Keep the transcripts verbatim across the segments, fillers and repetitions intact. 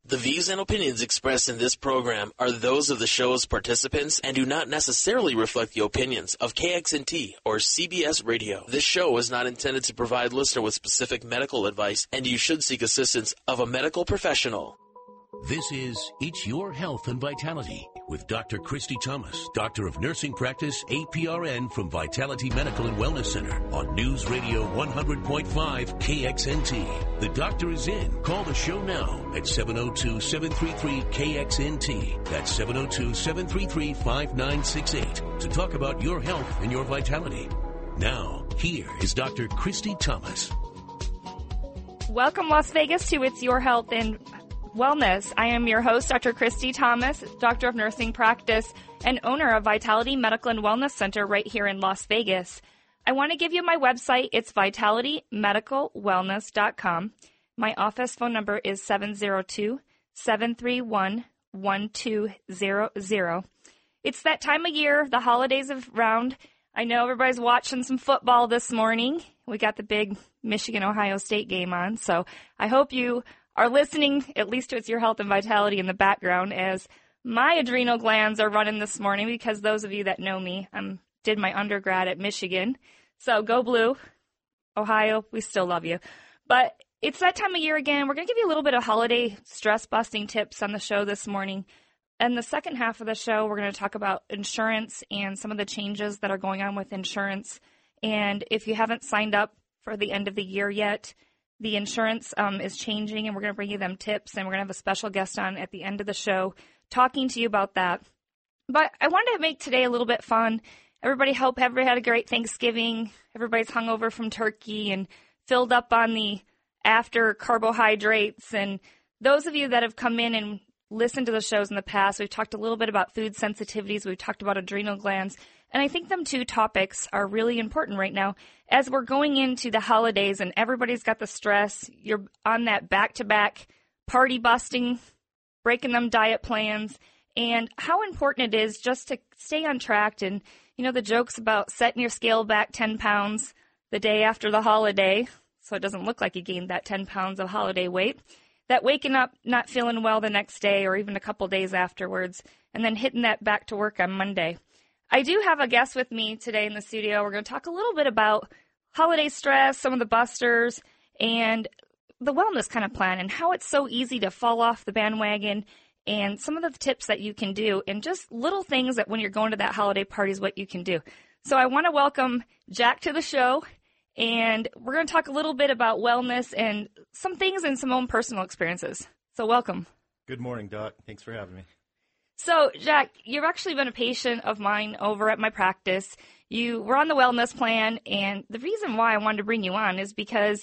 The views and opinions expressed in this program are those of the show's participants and do not necessarily reflect the opinions of K X N T or C B S Radio. This show is not intended to provide listener with specific medical advice, and you should seek assistance of a medical professional. This is It's Your Health and Vitality with Doctor Christy Thomas, Doctor of Nursing Practice, A P R N from Vitality Medical and Wellness Center on News Radio one hundred point five K X N T. The doctor is in. Call the show now at seven oh two, seven three three, K X N T. That's seven oh two, seven three three, five nine six eight to talk about your health and your vitality. Now, here is Doctor Christy Thomas. Welcome, Las Vegas, to It's Your Health and Wellness. I am your host, Doctor Christy Thomas, Doctor of Nursing Practice and owner of Vitality Medical and Wellness Center right here in Las Vegas. I want to give you my website. It's vitality medical wellness dot com. My office phone number is seven oh two, seven three one, one two zero zero. It's that time of year. The holidays are around. I know everybody's watching some football this morning. We got the big Michigan-Ohio State game on, so I hope you are listening at least to It's Your Health and Vitality in the background, as my adrenal glands are running this morning, because those of you that know me, I um, did my undergrad at Michigan. So go blue. Ohio, we still love you. But it's that time of year again. We're going to give you a little bit of holiday stress-busting tips on the show this morning. And the second half of the show, we're going to talk about insurance and some of the changes that are going on with insurance. And if you haven't signed up for the end of the year yet, the insurance um, is changing, and we're going to bring you them tips, and we're going to have a special guest on at the end of the show talking to you about that. But I wanted to make today a little bit fun. Everybody hope everybody had a great Thanksgiving. Everybody's hungover from turkey and filled up on the after carbohydrates. And those of you that have come in and listened to the shows in the past, we've talked a little bit about food sensitivities. We've talked about adrenal glands. And I think them two topics are really important right now as we're going into the holidays and everybody's got the stress. You're on that back-to-back party busting, breaking them diet plans, and how important it is just to stay on track. And, you know, the jokes about setting your scale back ten pounds the day after the holiday so it doesn't look like you gained that ten pounds of holiday weight. That waking up not feeling well the next day or even a couple days afterwards, and then hitting that back to work on Monday. I do have a guest with me today in the studio. We're going to talk a little bit about holiday stress, some of the busters, and the wellness kind of plan, and how it's so easy to fall off the bandwagon, and some of the tips that you can do, and just little things that when you're going to that holiday party is what you can do. So I want to welcome Jack to the show, and we're going to talk a little bit about wellness and some things and some own personal experiences. So welcome. Good morning, Doc. Thanks for having me. So, Jack, you've actually been a patient of mine over at my practice. You were on the wellness plan, and the reason why I wanted to bring you on is because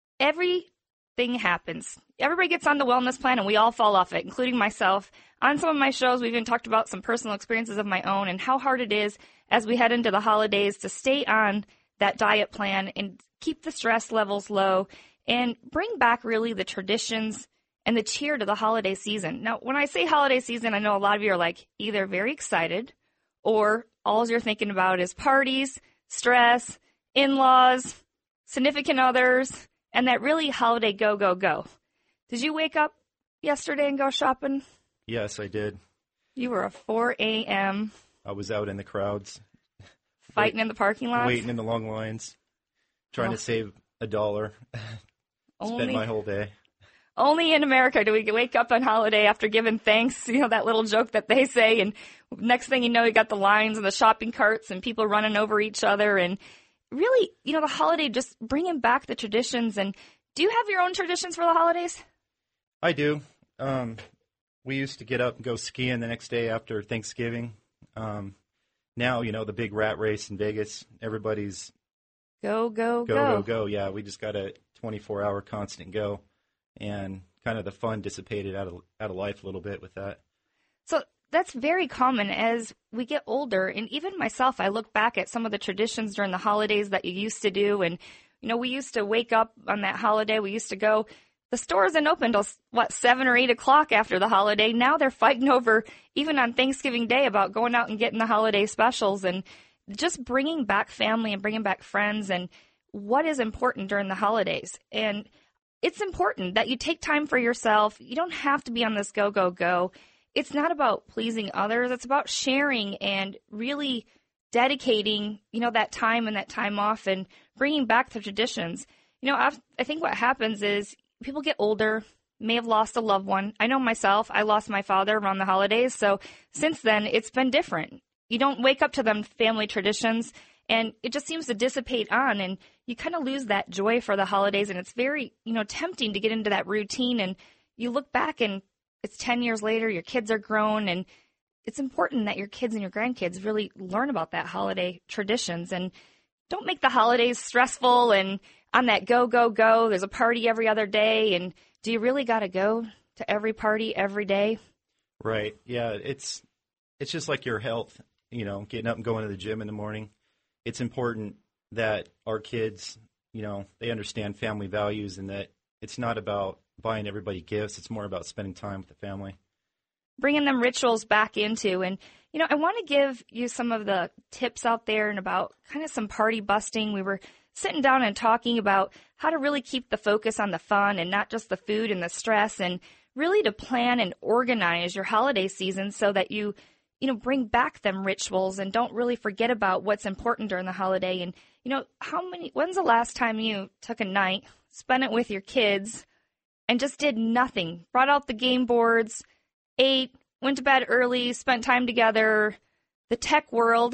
everything happens. Everybody gets on the wellness plan, and we all fall off it, including myself. On some of my shows, we've even talked about some personal experiences of my own and how hard it is as we head into the holidays to stay on that diet plan and keep the stress levels low and bring back really the traditions and the cheer to the holiday season. Now, when I say holiday season, I know a lot of you are like either very excited or all you're thinking about is parties, stress, in-laws, significant others, and that really holiday go, go, go. Did you wake up yesterday and go shopping? Yes, I did. You were a four a.m. I was out in the crowds. Fighting wait, in the parking lots? Waiting in the long lines, trying oh. to save a dollar. Only... Spent my whole day. Only in America do we wake up on holiday after giving thanks, you know, that little joke that they say, and next thing you know, you got the lines and the shopping carts and people running over each other, and really, you know, the holiday just bringing back the traditions. And do you have your own traditions for the holidays? I do. Um, we used to get up and go skiing the next day after Thanksgiving. Um, now, you know, the big rat race in Vegas, everybody's go, go, go, go, go, go. Yeah, we just got a twenty-four hour constant go. And kind of the fun dissipated out of out of life a little bit with that. So that's very common as we get older. And even myself, I look back at some of the traditions during the holidays that you used to do. And, you know, we used to wake up on that holiday. We used to go, the store isn't open till, what, seven or eight o'clock after the holiday. Now they're fighting over, even on Thanksgiving Day, about going out and getting the holiday specials and just bringing back family and bringing back friends and what is important during the holidays. And it's important that you take time for yourself. You don't have to be on this go, go, go. It's not about pleasing others. It's about sharing and really dedicating, you know, that time and that time off and bringing back the traditions. You know, I've, I think what happens is people get older, may have lost a loved one. I know myself, I lost my father around the holidays. So since then, it's been different. You don't wake up to them family traditions, and it just seems to dissipate on, and you kind of lose that joy for the holidays. And it's very, you know, tempting to get into that routine. And you look back and it's ten years later, your kids are grown, and it's important that your kids and your grandkids really learn about that holiday traditions, and don't make the holidays stressful and on that go, go, go. There's a party every other day, and do you really got to go to every party every day? Right. Yeah, it's it's just like your health, you know, getting up and going to the gym in the morning. It's important that our kids, you know, they understand family values, and that it's not about buying everybody gifts. It's more about spending time with the family. Bringing them rituals back into. And, you know, I want to give you some of the tips out there and about kind of some party busting. We were sitting down and talking about how to really keep the focus on the fun and not just the food and the stress, and really to plan and organize your holiday season so that you, you know, bring back them rituals and don't really forget about what's important during the holiday. And, you know, how many, when's the last time you took a night, spent it with your kids, and just did nothing? Brought out the game boards, ate, went to bed early, spent time together. The tech world,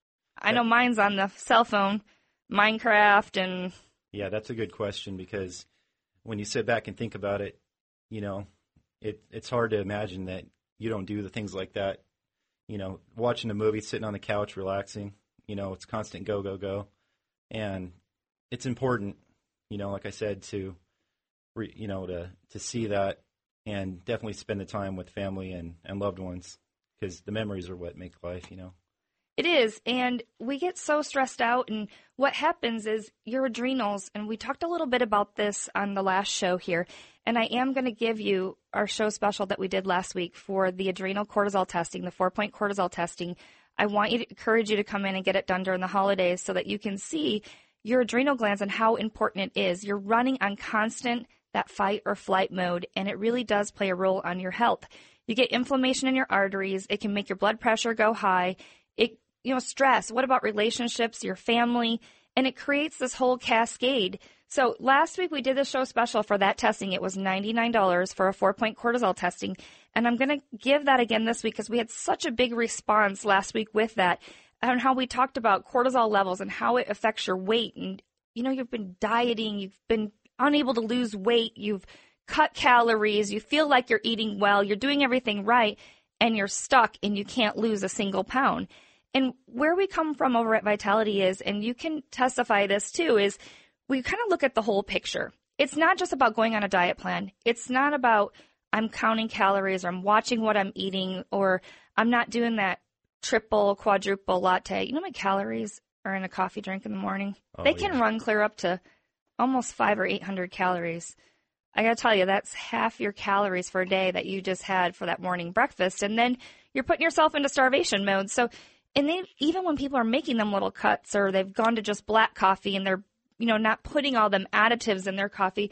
I know mine's on the cell phone, Minecraft and... Yeah, that's a good question, because when you sit back and think about it, you know, it it's hard to imagine that you don't do the things like that. You know, watching a movie, sitting on the couch, relaxing, you know, it's constant go, go, go. And it's important, you know, like I said, to, re, you know, to, to see that and definitely spend the time with family and, and loved ones, because the memories are what make life, you know. It is, and we get so stressed out, and what happens is your adrenals, and we talked a little bit about this on the last show here, and I am going to give you our show special that we did last week for the adrenal cortisol testing, the four-point cortisol testing. I want you to encourage you to come in and get it done during the holidays so that you can see your adrenal glands and how important it is. You're running on constant that fight or flight mode, and it really does play a role on your health. You get inflammation in your arteries. It can make your blood pressure go high. It, you know, stress. What about relationships, your family? And it creates this whole cascade. So last week we did a show special for that testing. It was ninety-nine dollars for a four-point cortisol testing. And I'm going to give that again this week because we had such a big response last week with that, and how we talked about cortisol levels and how it affects your weight. And, you know, you've been dieting, you've been unable to lose weight, you've cut calories, you feel like you're eating well, you're doing everything right, and you're stuck and you can't lose a single pound. And where we come from over at Vitality is, and you can testify this too, is we kind of look at the whole picture. It's not just about going on a diet plan. It's not about I'm counting calories or I'm watching what I'm eating or I'm not doing that triple, quadruple latte. You know how many calories are in a coffee drink in the morning? Oh, they can yeah. run clear up to almost five or eight hundred calories. I got to tell you, that's half your calories for a day that you just had for that morning breakfast. And then you're putting yourself into starvation mode. So, and they, even when people are making them little cuts or they've gone to just black coffee and they're, you know, not putting all them additives in their coffee,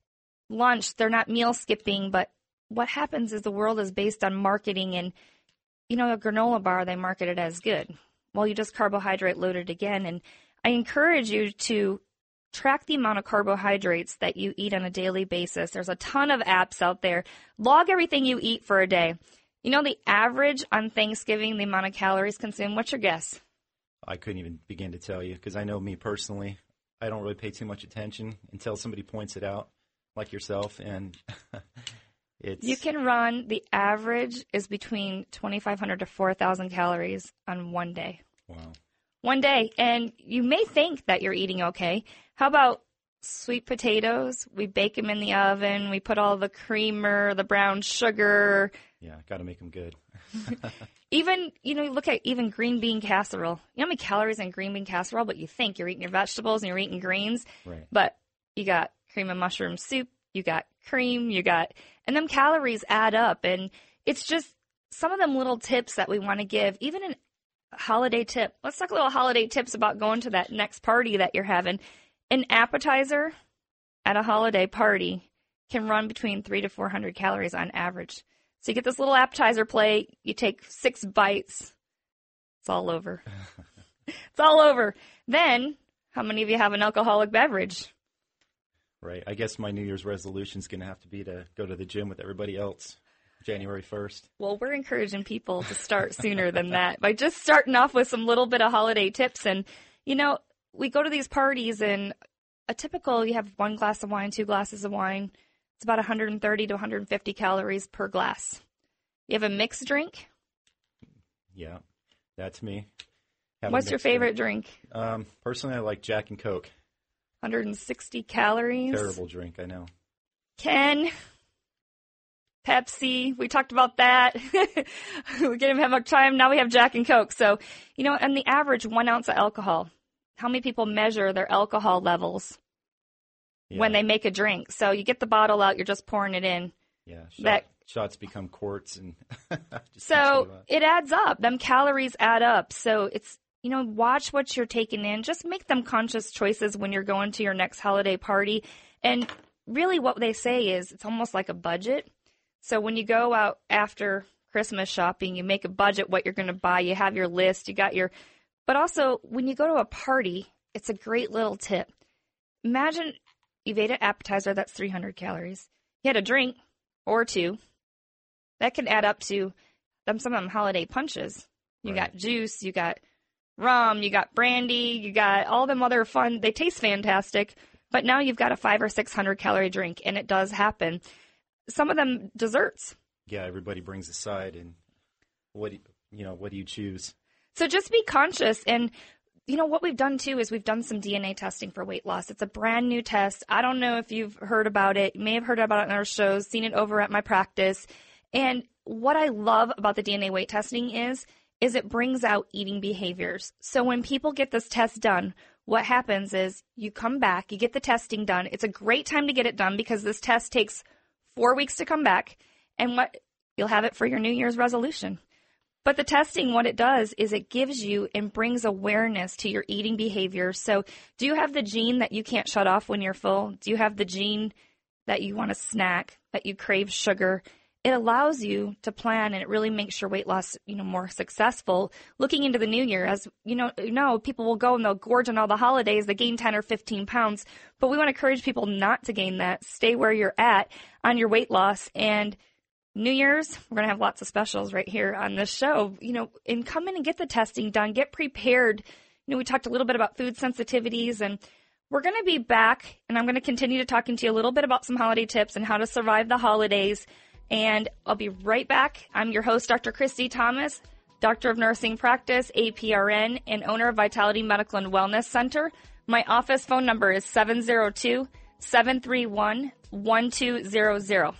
lunch, they're not meal skipping. But what happens is the world is based on marketing, and, you know, a granola bar, they market it as good. Well, you just carbohydrate loaded again. And I encourage you to track the amount of carbohydrates that you eat on a daily basis. There's a ton of apps out there. Log everything you eat for a day. You know the average on Thanksgiving, the amount of calories consumed? What's your guess? I couldn't even begin to tell you, because I know me personally, I don't really pay too much attention until somebody points it out, like yourself, and it's... You can run, the average is between twenty-five hundred to four thousand calories on one day. Wow. One day, and you may think that you're eating okay. How about sweet potatoes? We bake them in the oven. We put all the creamer, the brown sugar. Yeah, got to make them good. Even, you know, look at even green bean casserole. You know how many calories in green bean casserole? But you think you're eating your vegetables and you're eating greens. Right. But you got cream and mushroom soup. You got cream. You got, and them calories add up. And it's just some of them little tips that we want to give, even an holiday tip. Let's talk a little holiday tips about going to that next party that you're having. An appetizer, at a holiday party can run between three to four hundred calories on average. So you get this little appetizer plate, you take six bites, it's all over. It's all over. Then, how many of you have an alcoholic beverage? Right. I guess my New Year's resolution is going to have to be to go to the gym with everybody else January first. Well, we're encouraging people to start sooner than that by just starting off with some little bit of holiday tips. And, you know, we go to these parties and a typical, you have one glass of wine, two glasses of wine. It's about one hundred thirty to one hundred fifty calories per glass. You have a mixed drink? Yeah, that's me. Have What's your favorite drink? drink? Um, personally, I like Jack and Coke. one hundred sixty calories. Terrible drink, I know. Ken, Pepsi, we talked about that. We didn't have much time. Now we have Jack and Coke. So, you know, on the average, one ounce of alcohol. How many people measure their alcohol levels yeah. when they make a drink? So you get the bottle out, you're just pouring it in. Yeah, shot, that, shots become quarts. and So it adds up. Them calories add up. So it's, you know, watch what you're taking in. Just make them conscious choices when you're going to your next holiday party. And really what they say is it's almost like a budget. So when you go out after Christmas shopping, you make a budget what you're going to buy. You have your list. You got your – but also when you go to a party, it's a great little tip. Imagine you've ate an appetizer. That's three hundred calories. You had a drink or two. That can add up to them, some of them holiday punches. You right. got juice. You got rum. You got brandy. You got all them other fun. They taste fantastic. But now you've got a five or six hundred calorie drink, and it does happen. Some of them desserts. Yeah, everybody brings a side, and what do you, you know, what do you choose? So just be conscious. And, you know, what we've done, too, is we've done some D N A testing for weight loss. It's a brand new test. I don't know if you've heard about it. You may have heard about it in our shows, seen it over at my practice. And what I love about the D N A weight testing is, is it brings out eating behaviors. So when people get this test done, what happens is you come back, you get the testing done. It's a great time to get it done because this test takes four weeks to come back. And what you'll have it for your New Year's resolution. But the testing, what it does is it gives you and brings awareness to your eating behavior. So do you have the gene that you can't shut off when you're full? Do you have the gene that you want to snack, that you crave sugar? It allows you to plan, and it really makes your weight loss, you know, more successful. Looking into the new year, as you know, you know, people will go and they'll gorge on all the holidays. They gain ten or fifteen pounds, but we want to encourage people not to gain that. Stay where you're at on your weight loss. And New Year's, we're going to have lots of specials right here on this show, you know, and come in and get the testing done, get prepared. You know, we talked a little bit about food sensitivities, and we're going to be back, and I'm going to continue to talking to you a little bit about some holiday tips and how to survive the holidays. And I'll be right back. I'm your host, Doctor Christy Thomas, Doctor of Nursing Practice, A P R N, and owner of Vitality Medical and Wellness Center. My office phone number is seven zero two, seven three one, one two zero zero.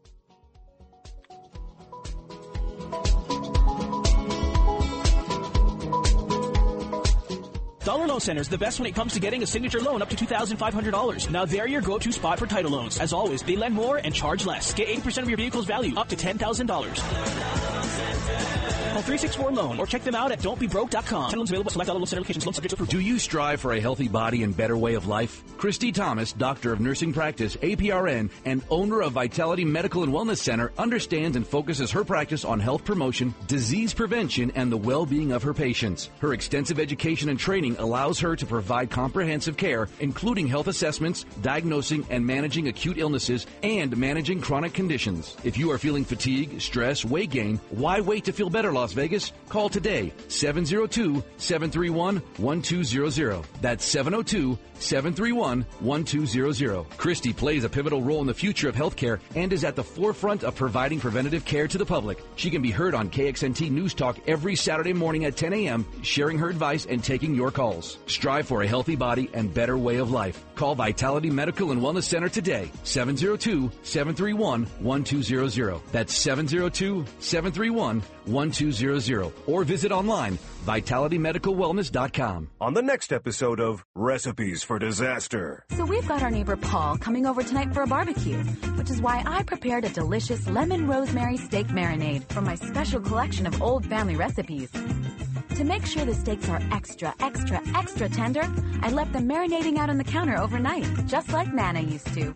Dollar Loan Center is the best when it comes to getting a signature loan up to two thousand five hundred dollars. Now they're your go-to spot for title loans. As always, they lend more and charge less. Get eighty percent of your vehicle's value up to ten thousand dollars. Call three six four loan or check them out at don't be broke dot com. ten loans available at select Dollar Loan Center locations. Loan subject to approval. Do you strive for a healthy body and better way of life? Christy Thomas, Doctor of Nursing Practice, A P R N, and owner of Vitality Medical and Wellness Center, understands and focuses her practice on health promotion, disease prevention, and the well-being of her patients. Her extensive education and training allows her to provide comprehensive care, including health assessments, diagnosing and managing acute illnesses, and managing chronic conditions. If you are feeling fatigue, stress, weight gain, why wait to feel better, Las Vegas? Call today, seven zero two, seven three one, one two zero zero. That's seven zero two, seven three one, one two zero zero. Christy plays a pivotal role in the future of healthcare and is at the forefront of providing preventative care to the public. She can be heard on K X N T News Talk every Saturday morning at ten a.m., sharing her advice and taking your calls. Strive for a healthy body and better way of life. Call Vitality Medical and Wellness Center today, seven zero two, seven three one, one two zero zero. That's seven zero two, seven three one, one two zero zero. Or visit online, vitality medical wellness dot com. On the next episode of Recipes for Disaster. So we've got our neighbor Paul coming over tonight for a barbecue, which is why I prepared a delicious lemon rosemary steak marinade from my special collection of old family recipes. To make sure the steaks are extra, extra, extra tender, I left them marinating out on the counter overnight, just like Nana used to.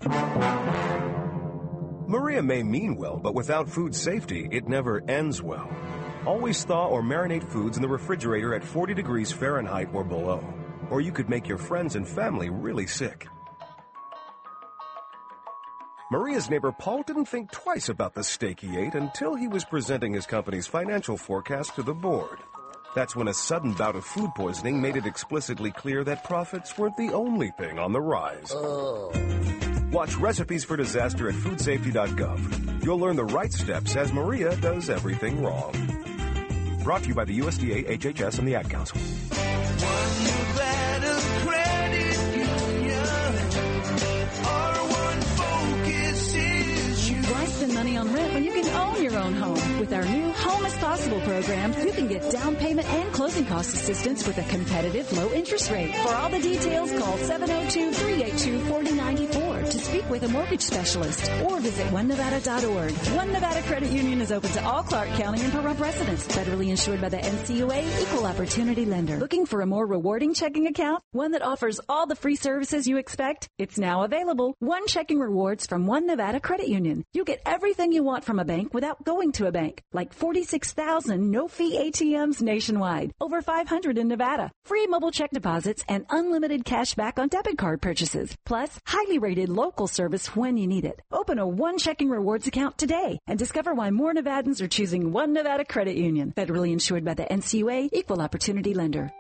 Maria may mean well, but without food safety, it never ends well. Always thaw or marinate foods in the refrigerator at forty degrees Fahrenheit or below, or you could make your friends and family really sick. Maria's neighbor Paul didn't think twice about the steak he ate until he was presenting his company's financial forecast to the board. That's when a sudden bout of food poisoning made it explicitly clear that profits weren't the only thing on the rise. Oh. Watch Recipes for Disaster at food safety dot gov. You'll learn the right steps as Maria does everything wrong. Brought to you by the U S D A, H H S, and the Ad Council. Why spend money on rent when you can own your own home? With our new Home is Possible program, you can get down payment and closing cost assistance with a competitive low interest rate. For all the details, call seven oh two, three eight two, four oh nine four to speak with a mortgage specialist or visit one nevada dot org. One Nevada Credit Union is open to all Clark County and Pahrump residents. Federally insured by the N C U A, Equal Opportunity Lender. Looking for a more rewarding checking account? One that offers all the free services you expect? It's now available. One Checking Rewards from One Nevada Credit Union. You get everything you want from a bank without going to a bank, like forty-six thousand no-fee A T Ms nationwide, over five hundred in Nevada, free mobile check deposits, and unlimited cash back on debit card purchases, plus highly rated local service when you need it. Open a One Checking Rewards account today and discover why more Nevadans are choosing One Nevada Credit Union, federally insured by the N C U A, Equal Opportunity Lender.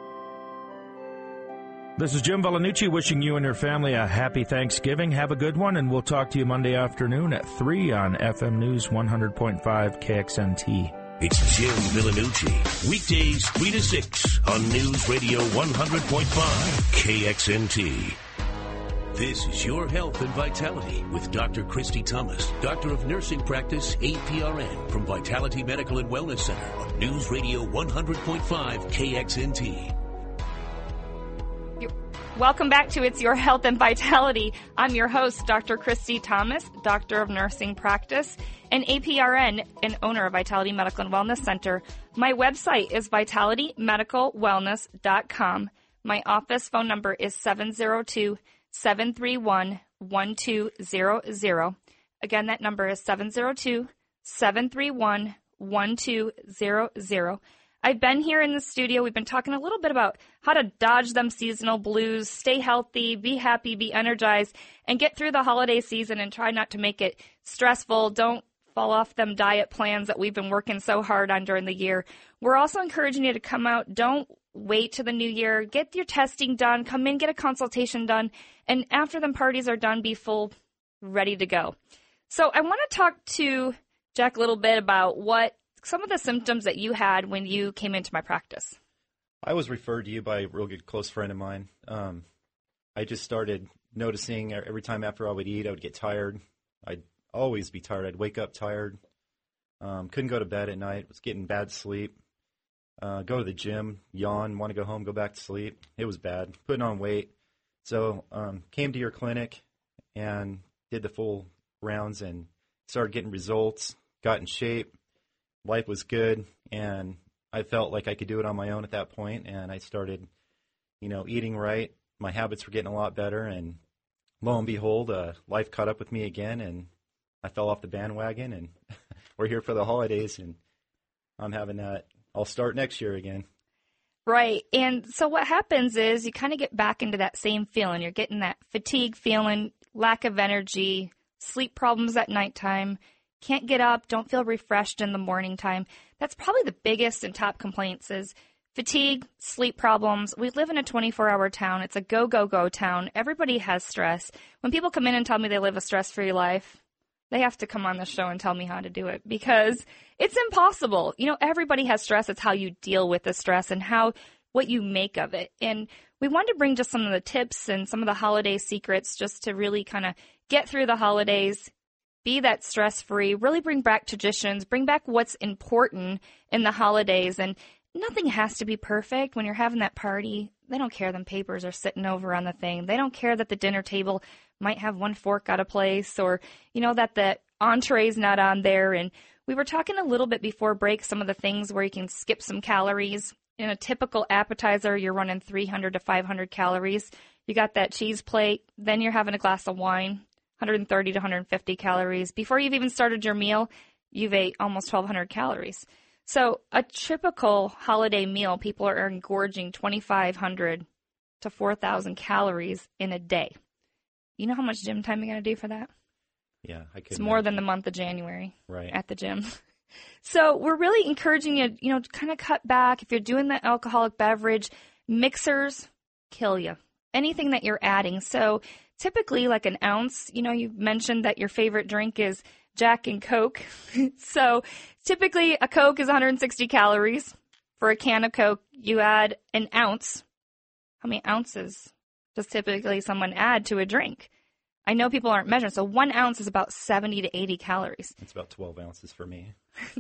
This is Jim Velanucci wishing you and your family a happy Thanksgiving. Have a good one, and we'll talk to you Monday afternoon at three on F M News one hundred point five K X N T. It's Jim Velanucci. Weekdays three to six on News Radio one hundred point five K X N T. This is Your Health and Vitality with Doctor Christy Thomas, Doctor of Nursing Practice, A P R N, from Vitality Medical and Wellness Center on News Radio one hundred point five K X N T. Welcome back to It's Your Health and Vitality. I'm your host, Doctor Christy Thomas, Doctor of Nursing Practice, and A P R N, and owner of Vitality Medical and Wellness Center. My website is vitality medical wellness dot com. My office phone number is seven oh two, seven three one, one two zero zero. Again, that number is seven oh two, seven three one, one two zero zero. I've been here in the studio. We've been talking a little bit about how to dodge them seasonal blues, stay healthy, be happy, be energized, and get through the holiday season and try not to make it stressful. Don't fall off them diet plans that we've been working so hard on during the year. We're also encouraging you to come out. Don't wait to the new year. Get your testing done. Come in, get a consultation done. And after the parties are done, be full, ready to go. So I want to talk to Jack a little bit about what some of the symptoms that you had when you came into my practice. I was referred to you by a real good close friend of mine. Um, I just started noticing every time after I would eat, I would get tired. I'd always be tired. I'd wake up tired. Um, couldn't go to bed at night. Was getting bad sleep. Uh, go to the gym, yawn, want to go home, go back to sleep. It was bad. Putting on weight. So um, came to your clinic and did the full rounds and started getting results, got in shape. Life was good, and I felt like I could do it on my own at that point, and I started, you know, eating right. My habits were getting a lot better, and lo and behold, uh, life caught up with me again, and I fell off the bandwagon, and we're here for the holidays, and I'm having that. I'll start next year again. Right, and so what happens is you kind of get back into that same feeling. You're getting that fatigue feeling, lack of energy, sleep problems at nighttime. Can't get up, don't feel refreshed in the morning time. That's probably the biggest and top complaints is fatigue, sleep problems. We live in a twenty-four hour town. It's a go, go, go town. Everybody has stress. When people come in and tell me they live a stress-free life, they have to come on the show and tell me how to do it because it's impossible. You know, everybody has stress. It's how you deal with the stress and how what you make of it. And we wanted to bring just some of the tips and some of the holiday secrets just to really kind of get through the holidays, be that stress-free, really bring back traditions, bring back what's important in the holidays. And nothing has to be perfect when you're having that party. They don't care them papers are sitting over on the thing. They don't care that the dinner table might have one fork out of place or, you know, that the entree's not on there. And we were talking a little bit before break, some of the things where you can skip some calories in a typical appetizer, you're running three hundred to five hundred calories. You got that cheese plate, then you're having a glass of wine, one hundred thirty to one hundred fifty calories. Before you've even started your meal, you've ate almost twelve hundred calories. So a typical holiday meal, people are engorging twenty-five hundred to four thousand calories in a day. You know how much gym time you're going to do for that? Yeah, I could. It's more than the month of January right. at the gym. So we're really encouraging you, you know, to kind of cut back. If you're doing the alcoholic beverage, mixers kill you. Anything that you're adding. So typically like an ounce, you know, you mentioned that your favorite drink is Jack and Coke. So typically a Coke is one hundred sixty calories. For a can of Coke, you add an ounce. How many ounces does typically someone add to a drink? I know people aren't measuring, so one ounce is about seventy to eighty calories. It's about twelve ounces for me.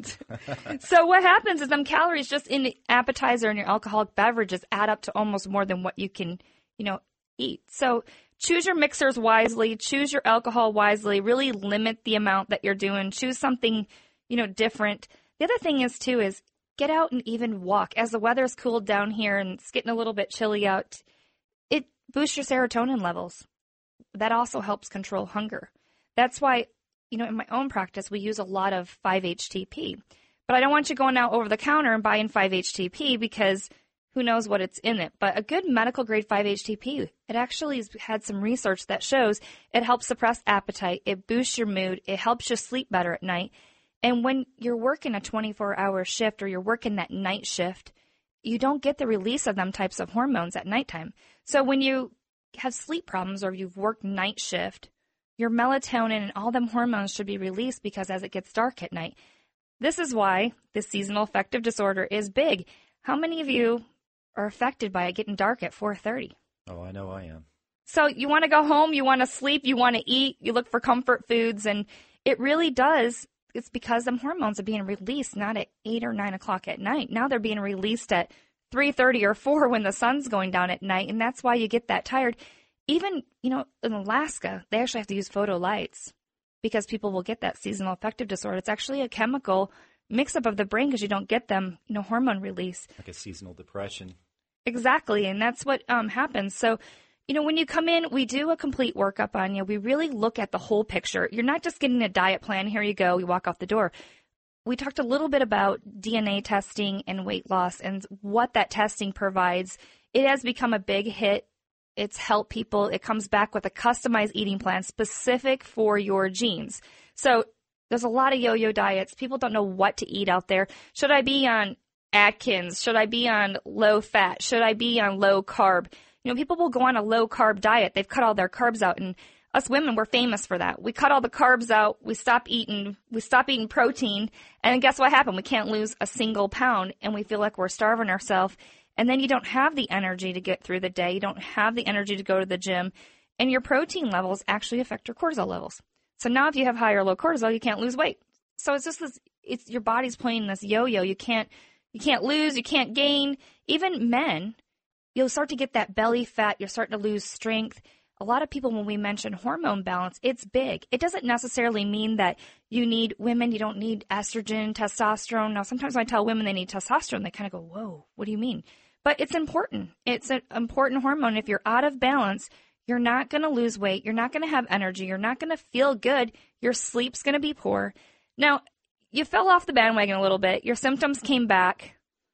So what happens is them calories just in the appetizer and your alcoholic beverages add up to almost more than what you can, you know, eat. So choose your mixers wisely, choose your alcohol wisely, really limit the amount that you're doing, choose something, you know, different. The other thing is, too, is get out and even walk. As the weather's cooled down here and it's getting a little bit chilly out, it boosts your serotonin levels. That also helps control hunger. That's why, you know, in my own practice, we use a lot of five H T P. But I don't want you going out over the counter and buying five H T P because who knows what it's in it. But a good medical grade five H T P, it actually has had some research that shows it helps suppress appetite, it boosts your mood, it helps you sleep better at night. And when you're working a twenty-four hour shift or you're working that night shift, you don't get the release of them types of hormones at nighttime. So when you have sleep problems or you've worked night shift, your melatonin and all them hormones should be released because as it gets dark at night. This is why the seasonal affective disorder is big. How many of you are affected by it getting dark at four thirty? Oh, I know I am. So you want to go home, you want to sleep, you want to eat, you look for comfort foods, and it really does. It's because them hormones are being released not at eight or nine o'clock at night. Now they're being released at three thirty or four when the sun's going down at night, and that's why you get that tired. Even, you know, in Alaska, they actually have to use photo lights because people will get that seasonal affective disorder. It's actually a chemical mix-up of the brain because you don't get them, you know, hormone release. Like a seasonal depression. Exactly, and that's what um, happens. So, you know, when you come in, we do a complete workup on you. We really look at the whole picture. You're not just getting a diet plan. Here you go. You walk out the door. We talked a little bit about D N A testing and weight loss and what that testing provides. It has become a big hit. It's helped people. It comes back with a customized eating plan specific for your genes. So there's a lot of yo-yo diets. People don't know what to eat out there. Should I be on Atkins? Should I be on low fat? Should I be on low carb? You know, people will go on a low carb diet. They've cut all their carbs out, and us women, we're famous for that. We cut all the carbs out. We stop eating. We stop eating protein, and guess what happened? We can't lose a single pound, and we feel like we're starving ourselves. And then you don't have the energy to get through the day. You don't have the energy to go to the gym, and your protein levels actually affect your cortisol levels. So now, if you have high or low cortisol, you can't lose weight. So it's just this. It's your body's playing this yo-yo. You can't. You can't lose. You can't gain. Even men, you'll start to get that belly fat. You're starting to lose strength. A lot of people, when we mention hormone balance, it's big. It doesn't necessarily mean that you need women, you don't need estrogen, testosterone. Now, sometimes when I tell women they need testosterone, they kind of go, whoa, what do you mean? But it's important. It's an important hormone. If you're out of balance, you're not going to lose weight. You're not going to have energy. You're not going to feel good. Your sleep's going to be poor. Now, you fell off the bandwagon a little bit. Your symptoms came back.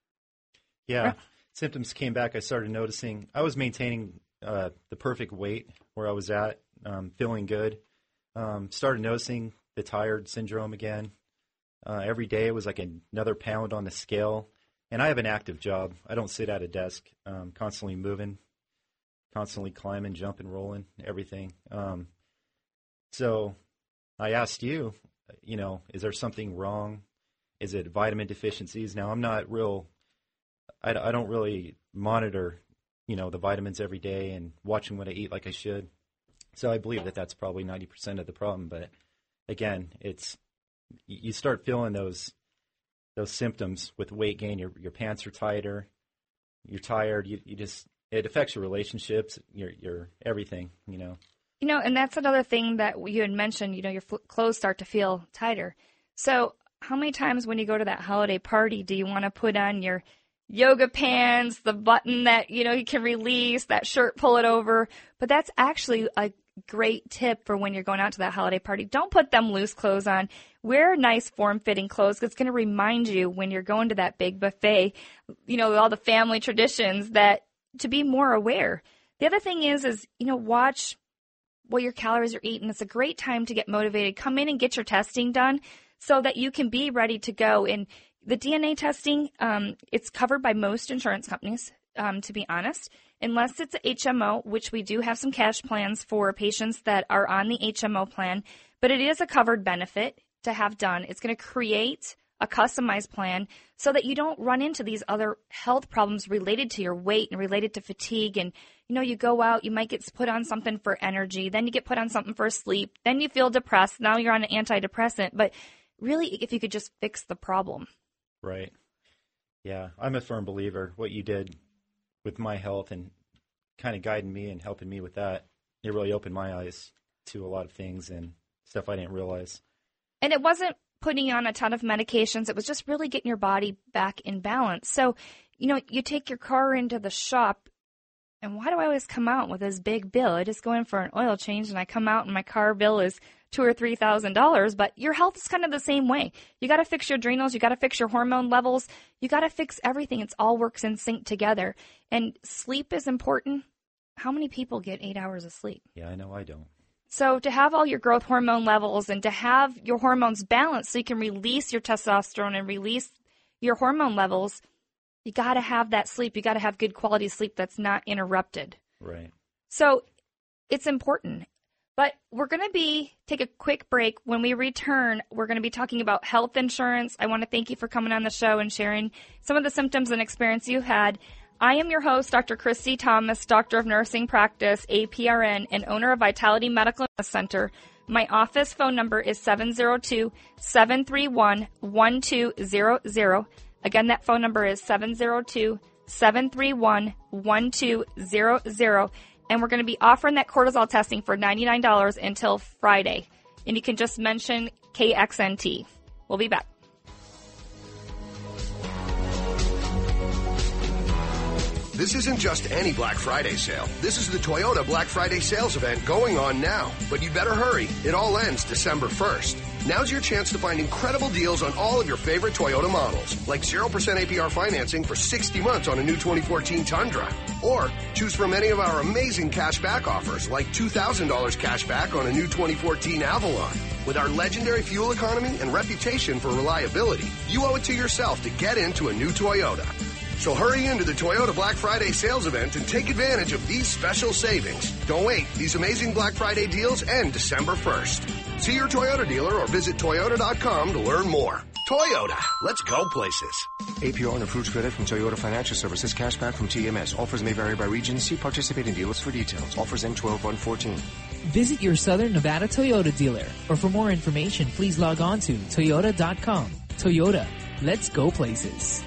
Yeah, symptoms came back. I started noticing I was maintaining uh, the perfect weight where I was at, um, feeling good. Um, started noticing the tired syndrome again. Uh, every day it was like another pound on the scale. And I have an active job. I don't sit at a desk, um, constantly moving, constantly climbing, jumping, rolling, everything. Um, so I asked you, you know, is there something wrong? Is it vitamin deficiencies? Now, I'm not real, I, I don't really monitor, you know, the vitamins every day and watching what I eat like I should. So I believe that that's probably ninety percent of the problem. But again, it's, you start feeling those those symptoms with weight gain. Your your pants are tighter, you're tired, you, you just, it affects your relationships, your your everything, you know. You know, and that's another thing that you had mentioned, you know, your f- clothes start to feel tighter. So how many times when you go to that holiday party do you want to put on your yoga pants, the button that, you know, you can release, that shirt, pull it over. But that's actually a great tip for when you're going out to that holiday party. Don't put them loose clothes on. Wear nice form-fitting clothes. It's going to remind you when you're going to that big buffet, you know, all the family traditions, that to be more aware. The other thing is, is, you know, watch what your calories are eating. It's a great time to get motivated. Come in and get your testing done so that you can be ready to go. And the D N A testing, um, it's covered by most insurance companies, um, to be honest, unless it's a H M O, which we do have some cash plans for patients that are on the H M O plan. But it is a covered benefit to have done. It's going to create a customized plan so that you don't run into these other health problems related to your weight and related to fatigue. And, you know, you go out, you might get put on something for energy, then you get put on something for sleep, then you feel depressed, now you're on an antidepressant. But really, if you could just fix the problem. Right. Yeah, I'm a firm believer. What you did with my health and kind of guiding me and helping me with that, it really opened my eyes to a lot of things and stuff I didn't realize. And it wasn't putting on a ton of medications. It was just really getting your body back in balance. So, you know, you take your car into the shop, and why do I always come out with this big bill? I just go in for an oil change, and I come out, and my car bill is two or three thousand dollars. But your health is kind of the same way. You got to fix your adrenals. You got to fix your hormone levels. You got to fix everything. It's all works in sync together. And sleep is important. How many people get eight hours of sleep? Yeah, I know I don't. So to have all your growth hormone levels and to have your hormones balanced so you can release your testosterone and release your hormone levels, you got to have that sleep. You got to have good quality sleep that's not interrupted. Right. So it's important. But we're going to be take a quick break. When we return, we're going to be talking about health insurance. I want to thank you for coming on the show and sharing some of the symptoms and experience you had. I am your host, Doctor Christy Thomas, Doctor of Nursing Practice, A P R N, and owner of Vitality Medical Center. My office phone number is seven zero two, seven three one, one two zero zero. Again, that phone number is seven zero two, seven three one, one two zero zero. And we're going to be offering that cortisol testing for ninety-nine dollars until Friday. And you can just mention K X N T. We'll be back. This isn't just any Black Friday sale. This is the Toyota Black Friday sales event going on now. But you better hurry. It all ends December first. Now's your chance to find incredible deals on all of your favorite Toyota models, like zero percent A P R financing for sixty months on a new twenty fourteen Tundra. Or choose from any of our amazing cash back offers, like two thousand dollars cash back on a new twenty fourteen Avalon. With our legendary fuel economy and reputation for reliability, you owe it to yourself to get into a new Toyota. So hurry into the Toyota Black Friday sales event and take advantage of these special savings. Don't wait. These amazing Black Friday deals end December first. See your Toyota dealer or visit Toyota dot com to learn more. Toyota. Let's go places. A P R and approved credit from Toyota Financial Services. Cashback from T M S. Offers may vary by region. See participating dealers for details. Offers end twelve one fourteen. Visit your Southern Nevada Toyota dealer. Or for more information, please log on to Toyota dot com. Toyota. Let's go places.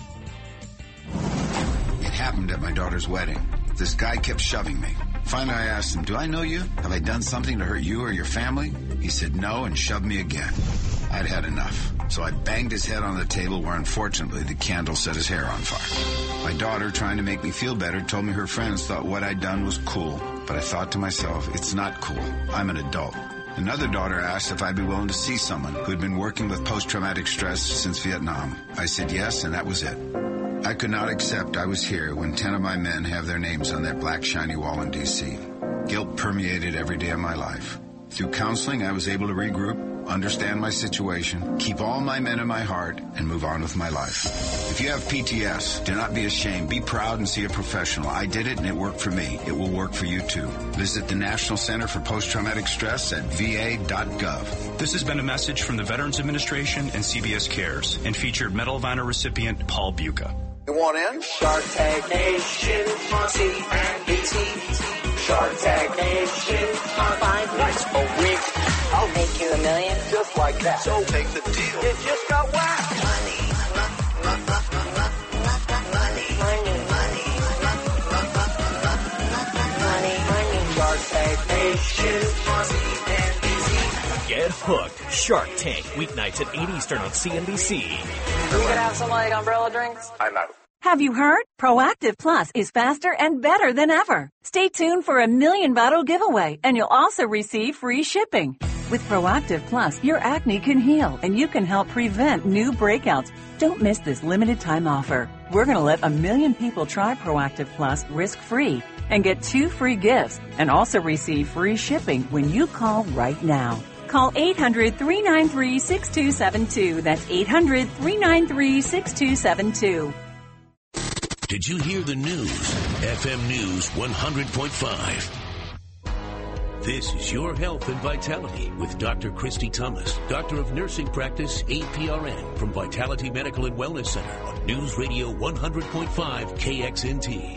It happened at my daughter's wedding. This guy kept shoving me. Finally, I asked him, do I know you? Have I done something to hurt you or your family? He said no and shoved me again. I'd had enough. So I banged his head on the table where, unfortunately, the candle set his hair on fire. My daughter, trying to make me feel better, told me her friends thought what I'd done was cool. But I thought to myself, it's not cool. I'm an adult. Another daughter asked if I'd be willing to see someone who'd been working with post-traumatic stress since Vietnam. I said yes, and that was it. I could not accept I was here when ten of my men have their names on that black shiny wall in D C. Guilt permeated every day of my life. Through counseling, I was able to regroup, understand my situation, keep all my men in my heart, and move on with my life. If you have P T S, do not be ashamed. Be proud and see a professional. I did it and it worked for me. It will work for you too. Visit the National Center for Post-Traumatic Stress at V A dot gov. This has been a message from the Veterans Administration and C B S Cares and featured Medal of Honor recipient Paul Buca. You want in? Shark Tank Nation on C N B C. Shark Tank Nation on five nights a week. I'll make you a million just like that. So take the deal. You just got whacked. Money. Money. Money. Money. Money. Shark Tank Nation on C N B C. Get hooked. Shark Tank, weeknights at eight Eastern on C N B C. We could have some like umbrella drinks. I'm out. Have you heard? Proactive Plus is faster and better than ever. Stay tuned for a million bottle giveaway, and you'll also receive free shipping. With Proactive Plus, your acne can heal, and you can help prevent new breakouts. Don't miss this limited time offer. We're going to let a million people try Proactive Plus risk-free and get two free gifts, and also receive free shipping when you call right now. Call eight hundred, three nine three, six two seven two. That's eight hundred, three nine three, six two seven two. Did you hear the news? F M News one hundred point five. This is Your Health and Vitality with Doctor Christy Thomas, Doctor of Nursing Practice, A P R N, from Vitality Medical and Wellness Center on News Radio one hundred point five K X N T.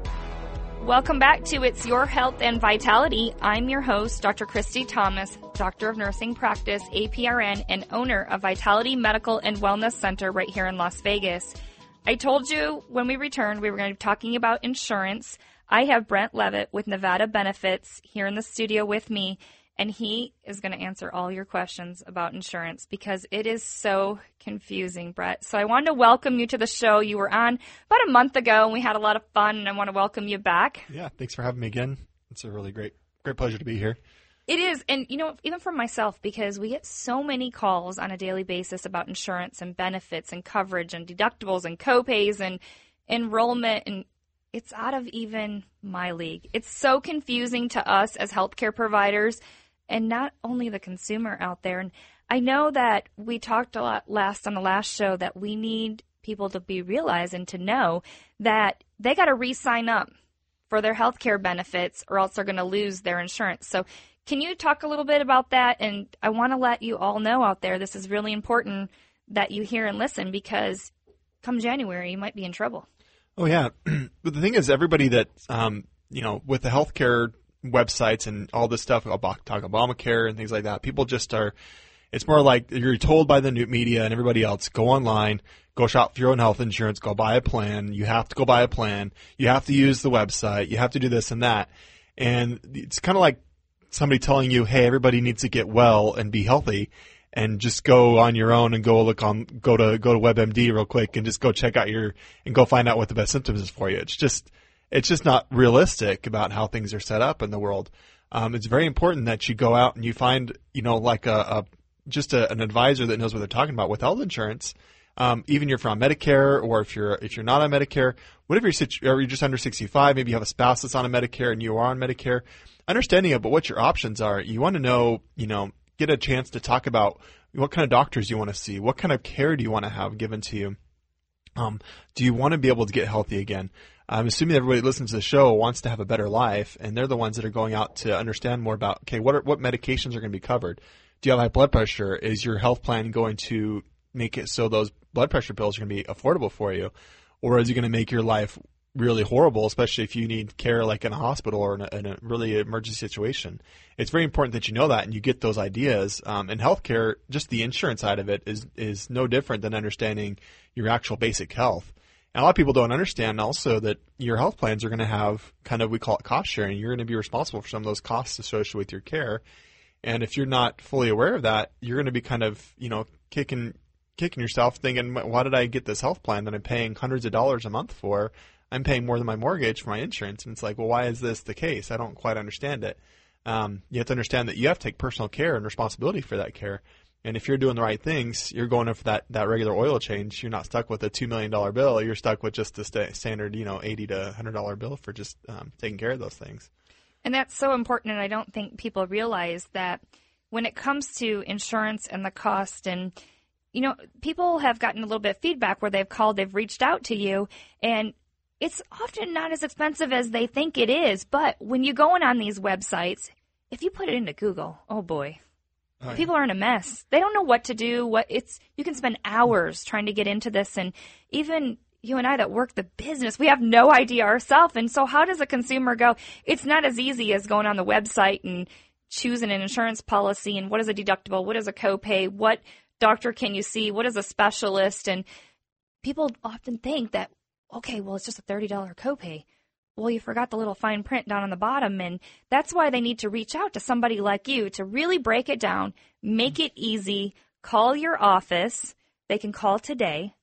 Welcome back to It's Your Health and Vitality. I'm your host, Doctor Christy Thomas, Doctor of Nursing Practice, A P R N, and owner of Vitality Medical and Wellness Center right here in Las Vegas. I told you when we returned we were going to be talking about insurance. I have Brent Levitt with Nevada Benefits here in the studio with me, and he is going to answer all your questions about insurance because it is so confusing, Brett. So I wanted to welcome you to the show. You were on about a month ago, and we had a lot of fun, and I want to welcome you back. Yeah, thanks for having me again. It's a really great, great pleasure to be here. It is, and you know, even for myself, because we get so many calls on a daily basis about insurance and benefits and coverage and deductibles and copays and enrollment, and it's out of even my league. It's so confusing to us as healthcare providers and not only the consumer out there. And I know that we talked a lot last on the last show that we need people to be realized and to know that they got to re-sign up for their healthcare benefits or else they're going to lose their insurance. So can you talk a little bit about that? And I want to let you all know out there, this is really important that you hear and listen because come January, you might be in trouble. Oh, yeah. But the thing is, everybody that, um, you know, with the healthcare websites and all this stuff, talk Obamacare and things like that, people just are, it's more like you're told by the new media and everybody else, go online, go shop for your own health insurance, go buy a plan. You have to go buy a plan. You have to use the website. You have to do this and that. And it's kind of like somebody telling you, hey, everybody needs to get well and be healthy. And just go on your own and go look on, go to, go to WebMD real quick and just go check out your, and go find out what the best symptoms is for you. It's just, it's just not realistic about how things are set up in the world. Um, it's very important that you go out and you find, you know, like a, a just a, an advisor that knows what they're talking about with health insurance. Um, even if you're on Medicare or if you're, if you're not on Medicare, whatever your situ- or you're just under sixty-five, maybe you have a spouse that's on a Medicare and you are on Medicare, understanding about what your options are. You want to know, you know, get a chance to talk about what kind of doctors you want to see, what kind of care do you want to have given to you. Um, do you want to be able to get healthy again? I'm assuming everybody that listens to the show wants to have a better life, and they're the ones that are going out to understand more about, okay, what are, what medications are going to be covered? Do you have high blood pressure? Is your health plan going to make it so those blood pressure pills are going to be affordable for you? Or is it going to make your life really horrible, especially if you need care like in a hospital or in a, in a really emergency situation? It's very important that you know that and you get those ideas. Um, and healthcare, just the insurance side of it is is no different than understanding your actual basic health. And a lot of people don't understand also that your health plans are going to have kind of, we call it cost sharing. You're going to be responsible for some of those costs associated with your care. And if you're not fully aware of that, you're going to be kind of, you know, kicking kicking yourself thinking, why did I get this health plan that I'm paying hundreds of dollars a month for? I'm paying more than my mortgage for my insurance. And it's like, well, why is this the case? I don't quite understand it. Um, you have to understand that you have to take personal care and responsibility for that care. And if you're doing the right things, you're going in for that, that regular oil change. You're not stuck with a two million dollars bill. You're stuck with just the st- standard, you know, eighty to one hundred dollars bill for just um, taking care of those things. And that's so important. And I don't think people realize that when it comes to insurance and the cost, and, you know, people have gotten a little bit of feedback where they've called, they've reached out to you, and it's often not as expensive as they think it is. But when you're going on these websites, if you put it into Google, oh boy, oh, yeah. People are in a mess. They don't know what to do. What it's you can spend hours trying to get into this, and even you and I that work the business, we have no idea ourselves. And so how does a consumer go? It's not as easy as going on the website and choosing an insurance policy and what is a deductible, what is a copay, what doctor can you see, what is a specialist. And people often think that, okay, well, it's just a thirty dollars copay. Well, you forgot the little fine print down on the bottom, and that's why they need to reach out to somebody like you to really break it down, make it easy, call your office. They can call today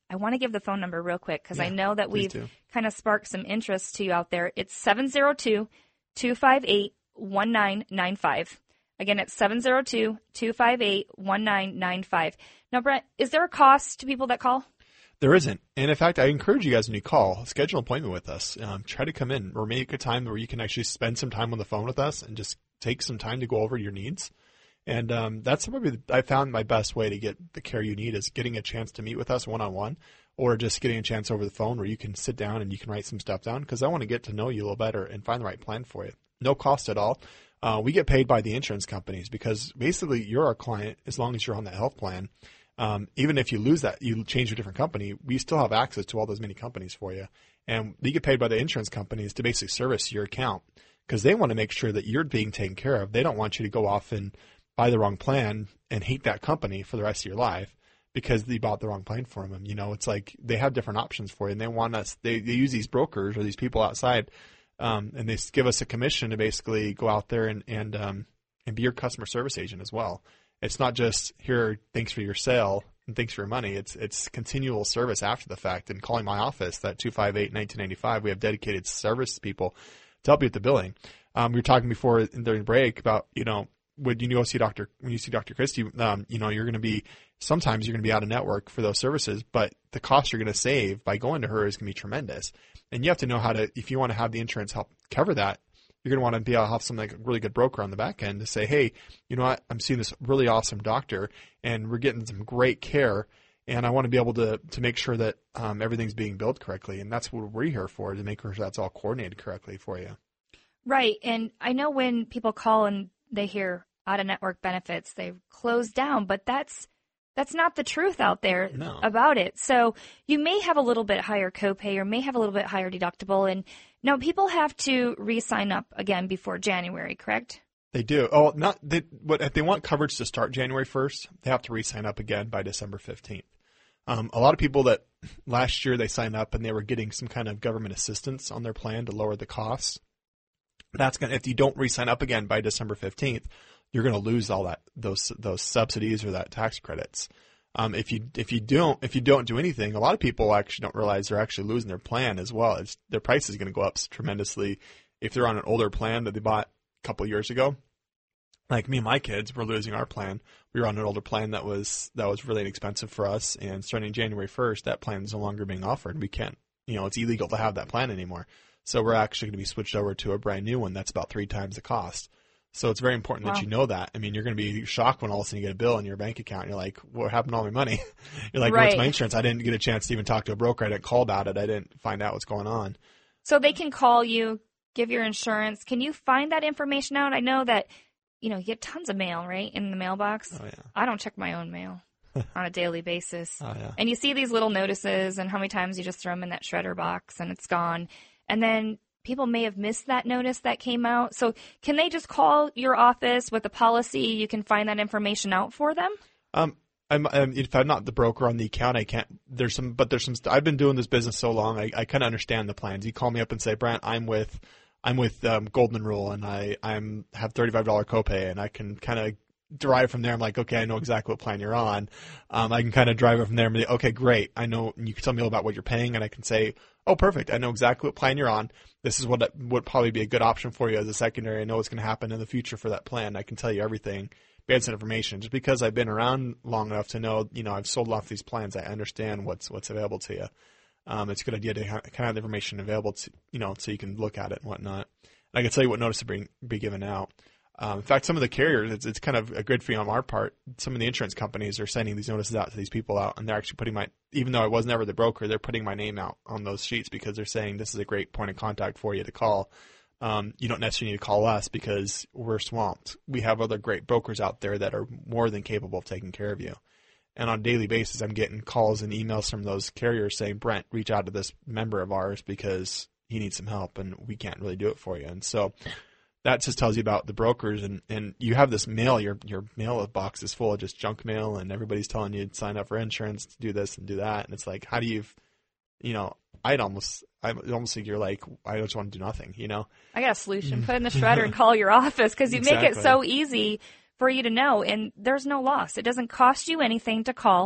I want to give the phone number real quick because Yeah, I know that please we've do. kind of sparked some interest to you out there. It's seven zero two, two five eight, one nine nine five. Again, it's seven zero two, two five eight, one nine nine five. Now, Brent, is there a cost to people that call? There isn't. And in fact, I encourage you guys when you call, schedule an appointment with us. Um, try to come in or make a time where you can actually spend some time on the phone with us and just take some time to go over your needs. And um, that's probably, the, I found my best way to get the care you need is getting a chance to meet with us one-on-one or just getting a chance over the phone where you can sit down and you can write some stuff down because I want to get to know you a little better and find the right plan for you. No cost at all. Uh, we get paid by the insurance companies because basically you're our client as long as you're on that health plan. Um, even if you lose that, you change to a different company, we still have access to all those many companies for you. And we get paid by the insurance companies to basically service your account because they want to make sure that you're being taken care of. They don't want you to go off and buy the wrong plan and hate that company for the rest of your life because you bought the wrong plan for them. You know, it's like they have different options for you and they want us, they, they use these brokers or these people outside um, and they give us a commission to basically go out there and, and, um, and be your customer service agent as well. It's not just here, thanks for your sale and thanks for your money. It's it's continual service after the fact. And calling my office, that two five eight, one nine nine five, we have dedicated service people to help you with the billing. Um, we were talking before during the break about, you know, when you go see Doctor when you see Doctor Christie, um, you know, you're going to be sometimes you're going to be out of network for those services, but the cost you're going to save by going to her is going to be tremendous. And you have to know how to, if you want to have the insurance help cover that, you're going to want to be able to have some like a really good broker on the back end to say, hey, you know what, I'm seeing this really awesome doctor and we're getting some great care and I want to be able to to make sure that um, everything's being billed correctly. And that's what we're here for, to make sure that's all coordinated correctly for you. Right. And I know when people call and they hear out-of-network benefits, they've closed down, but that's that's not the truth out there No. about it. So you may have a little bit higher copay or may have a little bit higher deductible. And now people have to re-sign up again before January, correct? They do. Oh, not they, what if they want coverage to start January first, they have to re-sign up again by December fifteenth. Um, a lot of people that last year they signed up and they were getting some kind of government assistance on their plan to lower the costs. That's going to, if you don't re-sign up again by December fifteenth, you're going to lose all that, those, those subsidies or that tax credits. Um, if you, if you don't, if you don't do anything, a lot of people actually don't realize they're actually losing their plan as well. It's, their price is going to go up tremendously if they're on an older plan that they bought a couple of years ago. Like me and my kids were losing our plan. We were on an older plan that was, that was really inexpensive for us. And starting January first, that plan is no longer being offered. We can't, you know, it's illegal to have that plan anymore. So we're actually going to be switched over to a brand new one that's about three times the cost. So it's very important Wow. that you know that. I mean, you're going to be shocked when all of a sudden you get a bill in your bank account. And you're like, what happened to all my money? You're like, Right. what's my insurance? I didn't get a chance to even talk to a broker. I didn't call about it. I didn't find out what's going on. So they can call you, give your insurance. Can you find that information out? I know that, you know, you get tons of mail, right, in the mailbox. Oh, yeah. I don't check my own mail on a daily basis. Oh, yeah. And you see these little notices and how many times you just throw them in that shredder box and it's gone. And then people may have missed that notice that came out. So can they just call your office with a policy? You can find that information out for them? Um, I'm, I'm, if I'm not the broker on the account, I can't, there's some, but there's some, I've been doing this business so long, I, I kind of understand the plans. You call me up and say, Brent, I'm with, I'm with, um, Golden Rule and I, I'm, have thirty-five dollars copay and I can kind of derive from there. I'm like, okay, I know exactly what plan you're on. Um, I can kind of drive it from there and be, okay, great. I know, and you can tell me all about what you're paying and I can say, oh, perfect. I know exactly what plan you're on. This is what would probably be a good option for you as a secondary. I know what's going to happen in the future for that plan. I can tell you everything based on information. Just because I've been around long enough to know, you know, I've sold off these plans. I understand what's what's available to you. Um, it's a good idea to have, kind of have the information available to, you know, so you can look at it and whatnot. And I can tell you what notice to bring, be given out. Um, in fact, some of the carriers, it's, it's kind of a good thing on our part. Some of the insurance companies are sending these notices out to these people out, and they're actually putting my, even though I was never the broker, they're putting my name out on those sheets because they're saying this is a great point of contact for you to call. Um, you don't necessarily need to call us because we're swamped. We have other great brokers out there that are more than capable of taking care of you. And on a daily basis, I'm getting calls and emails from those carriers saying, Brent, reach out to this member of ours because he needs some help and we can't really do it for you. And so that just tells you about the brokers, and, and you have this mail, your your mail box is full of just junk mail, and everybody's telling you to sign up for insurance, to do this and do that. And it's like, how do you, you know, I'd almost, I almost think you're like, I just want to do nothing, you know? I got a solution. Put in the shredder and call your office because you Exactly. make it so easy for you to know, and there's no loss. It doesn't cost you anything to call.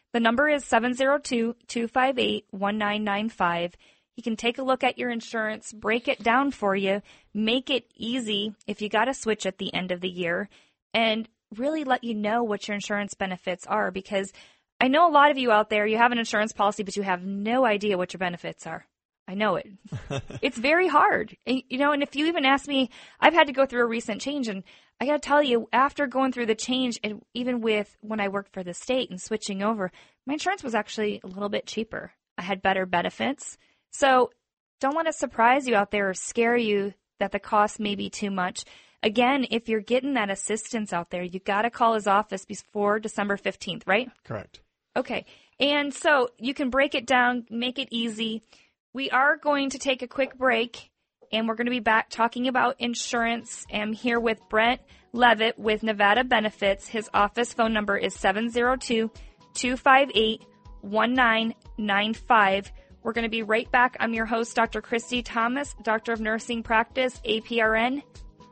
The number is seven zero two, two five eight, one nine nine five. He can take a look at your insurance, break it down for you, make it easy if you got to switch at the end of the year, and really let you know what your insurance benefits are, because I know a lot of you out there, you have an insurance policy, but you have no idea what your benefits are. I know it. It's very hard. And, you know, and if you even ask me, I've had to go through a recent change, and I got to tell you, after going through the change, and even with when I worked for the state and switching over, my insurance was actually a little bit cheaper. I had better benefits. So don't let it surprise you out there or scare you that the cost may be too much. Again, if you're getting that assistance out there, you got to call his office before December fifteenth, right? Correct. Okay. And so you can break it down, make it easy. We are going to take a quick break, and we're going to be back talking about insurance. I'm here with Brent Levitt with Nevada Benefits. His office phone number is seven zero two, two five eight, one nine nine five. We're going to be right back. I'm your host, Doctor Christy Thomas, Doctor of Nursing Practice, A P R N.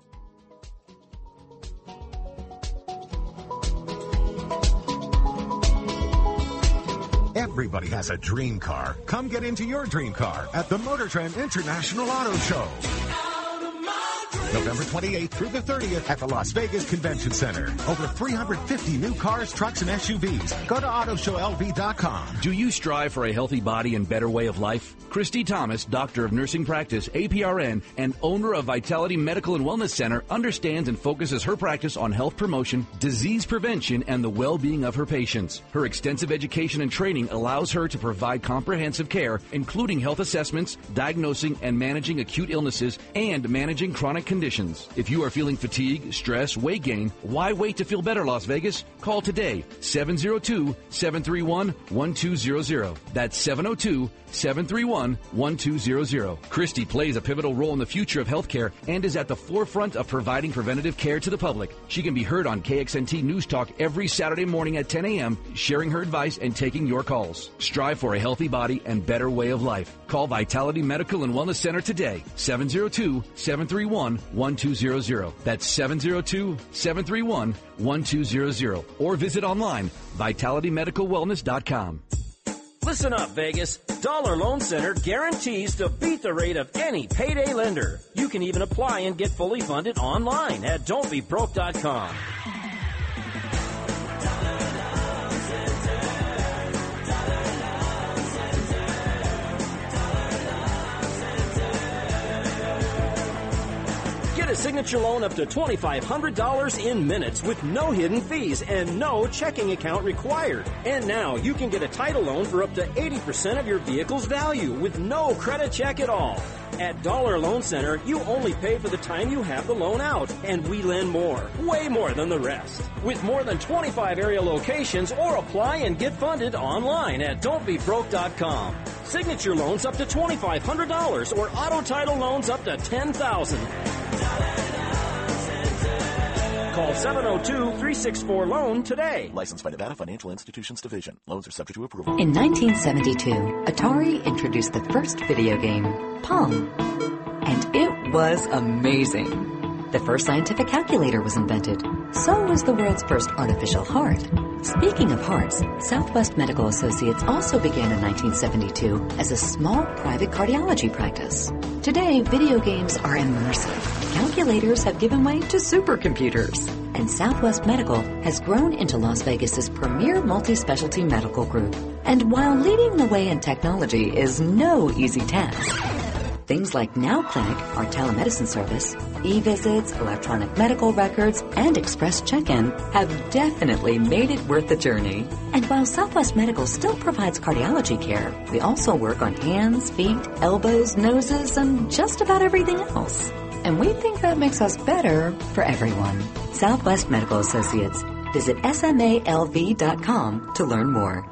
Everybody has a dream car. Come get into your dream car at the Motor Trend International Auto Show. November twenty-eighth through the thirtieth at the Las Vegas Convention Center. Over three hundred fifty new cars, trucks, and S U Vs. Go to auto show L V dot com. Do you strive for a healthy body and better way of life? Christy Thomas, Doctor of Nursing Practice, A P R N, and owner of Vitality Medical and Wellness Center, understands and focuses her practice on health promotion, disease prevention, and the well-being of her patients. Her extensive education and training allows her to provide comprehensive care, including health assessments, diagnosing and managing acute illnesses, and managing chronic conditions. If you are feeling fatigue, stress, weight gain, why wait to feel better, Las Vegas? Call today, seven zero two, seven three one, one two zero zero. That's seven zero two, seven three one, one two zero zero. Christy plays a pivotal role in the future of healthcare and is at the forefront of providing preventative care to the public. She can be heard on K X N T News Talk every Saturday morning at ten a.m., sharing her advice and taking your calls. Strive for a healthy body and better way of life. Call Vitality Medical and Wellness Center today, seven zero two, seven three one, one two zero zero. That's seven zero two, seven three one, one two zero zero. Or visit online, vitality medical wellness dot com. Listen up, Vegas. Dollar Loan Center guarantees to beat the rate of any payday lender. You can even apply and get fully funded online at don't be broke dot com. Get a signature loan up to twenty-five hundred dollars in minutes with no hidden fees and no checking account required. And now you can get a title loan for up to eighty percent of your vehicle's value with no credit check at all. At Dollar Loan Center, you only pay for the time you have the loan out, and we lend more, way more than the rest. With more than twenty-five area locations, or apply and get funded online at don't be broke dot com. Signature loans up to twenty-five hundred dollars or auto title loans up to ten thousand dollars. Call seven oh two, three six four, LOAN today. Licensed by Nevada Financial Institutions Division. Loans are subject to approval. In nineteen seventy-two, Atari introduced the first video game, Pong. And it was amazing. The first scientific calculator was invented. So was the world's first artificial heart. Speaking of hearts, Southwest Medical Associates also began in nineteen seventy-two as a small private cardiology practice. Today, video games are immersive. Calculators have given way to supercomputers. And Southwest Medical has grown into Las Vegas's premier multi-specialty medical group. And while leading the way in technology is no easy task, things like Now Clinic, our telemedicine service, e-visits, electronic medical records, and express check-in have definitely made it worth the journey. And while Southwest Medical still provides cardiology care, we also work on hands, feet, elbows, noses, and just about everything else. And we think that makes us better for everyone. Southwest Medical Associates. Visit S M A L V dot com to learn more.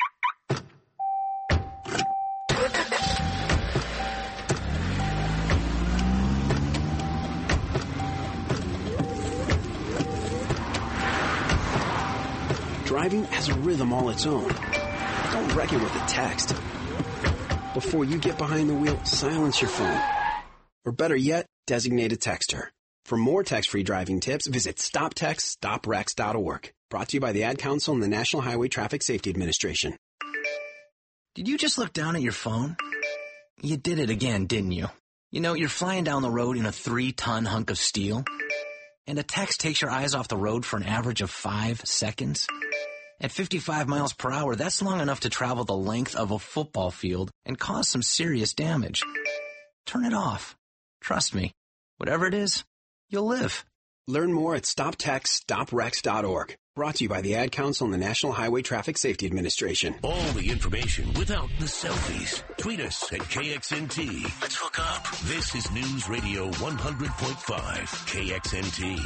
Driving has a rhythm all its own. Don't wreck it with a text. Before you get behind the wheel, silence your phone. Or better yet, designate a texter. For more text-free driving tips, visit stop text stop wrecks dot org. Brought to you by the Ad Council and the National Highway Traffic Safety Administration. Did you just look down at your phone? You did it again, didn't you? You know, you're flying down the road in a three-ton hunk of steel, and a text takes your eyes off the road for an average of five seconds. At fifty-five miles per hour, that's long enough to travel the length of a football field and cause some serious damage. Turn it off. Trust me, whatever it is, you'll live. Learn more at stop text stop wrecks dot org. Brought to you by the Ad Council and the National Highway Traffic Safety Administration. All the information without the selfies. Tweet us at K X N T. Let's hook up. This is News Radio one hundred point five K X N T.